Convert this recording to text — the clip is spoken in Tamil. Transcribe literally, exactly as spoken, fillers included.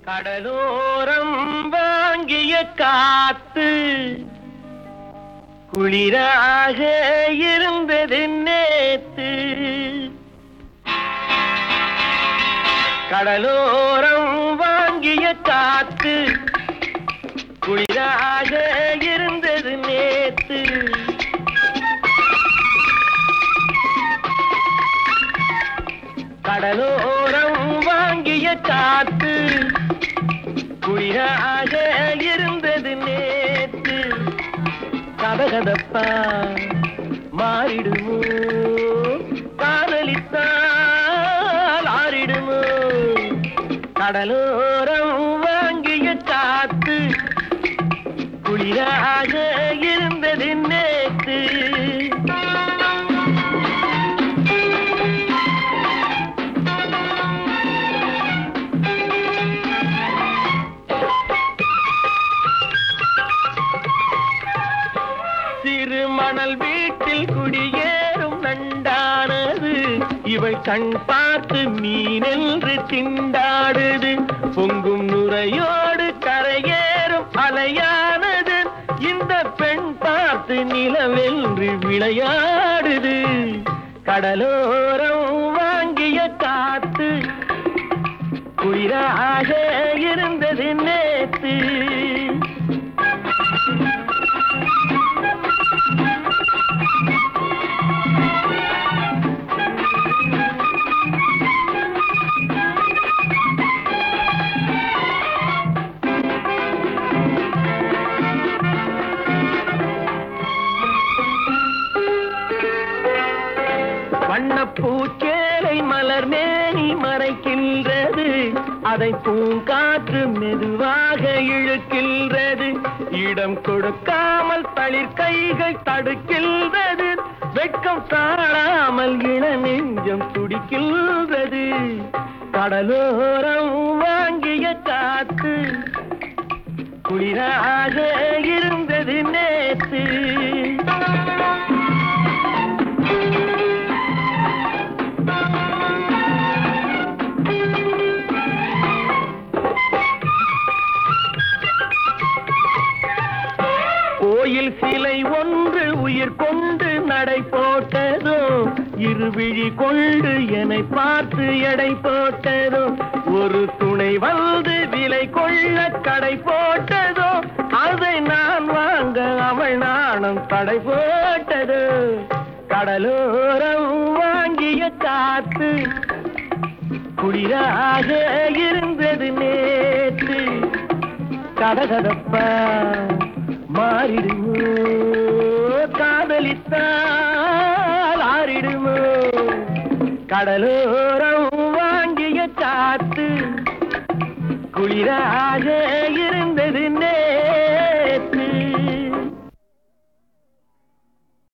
கடலோரம் வாங்கிய காத்து குளிராக இருந்தது நேத்து. கடலோரம் வாங்கிய காத்து குளிராக இருந்தது நேத்து. கடலோரம் வாங்கிய காத்து குளிராக இருந்தது நேத்து. கதகதப்பா மாறிடுமோ, காதலித்தால் ஆறிடுமோ. கடலோரம் வாங்கிய காத்து குளிராக இருந்தது நேத்து. சிறு மணல் வீட்டில் குடியேறும் நண்டானது, இவள் கண் பார்த்து மீனென்று திண்டாடுது. பொங்கும் நுரையோடு கரையேறும் அலையானது, இந்த பெண் பார்த்து நிலவென்று விளையாடுது. கடலோரம் வாங்கிய காத்து குளிராக இருந்தது நேத்து. வண்ணப்பூச்சேலை மலர் மேனி மறைக்கின்றது, அதை பூங்காற்று மெதுவாக இழுக்கின்றது. இடம் கொடுக்காமல் தளிர் கைகள் தடுக்கின்றது, வெட்கம் தாழாமல் இள நெஞ்சம் துடிக்கின்றது. கடலோரம் வாங்கிய காத்து குளிராக இருந்தது நேத்து. கோயில் சிலை ஒன்று உயிர் கொண்டு நடை போட்டதோ, இருவிழி கொண்டு என்னை பார்த்து எடை போட்டதோ. ஒரு துணை வந்து விலை கொள்ள கடை போட்டதோ, அதை நான் வாங்க அவள் நாணம் தடை போட்டதோ. கடலோரம் வாங்கிய காத்து குளிராக இருந்தது நேற்று. கதகதப்பா மாறிடுமோ, காதலித்தால் ஆறிடுமோ. கடலோரம் வாங்கிய காத்து குளிராக இருந்தது நே